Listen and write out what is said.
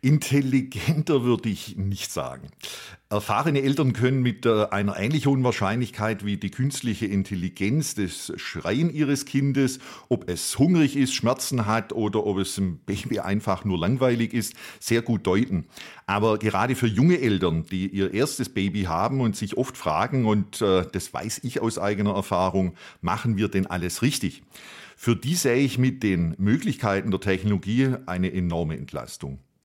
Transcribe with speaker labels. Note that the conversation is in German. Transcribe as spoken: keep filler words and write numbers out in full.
Speaker 1: Intelligenter würde ich nicht sagen. Erfahrene Eltern können mit äh, einer ähnlich hohen Wahrscheinlichkeit wie die künstliche Intelligenz das Schreien ihres Kindes, ob es hungrig ist, Schmerzen hat oder ob es dem Baby einfach nur langweilig ist, sehr gut deuten. Aber gerade für junge Eltern, die ihr erstes Baby haben und sich oft fragen, und äh, das weiß ich aus eigener Erfahrung, machen wir denn alles richtig? Für die sehe ich mit den Möglichkeiten der Technologie eine enorme Entlastung.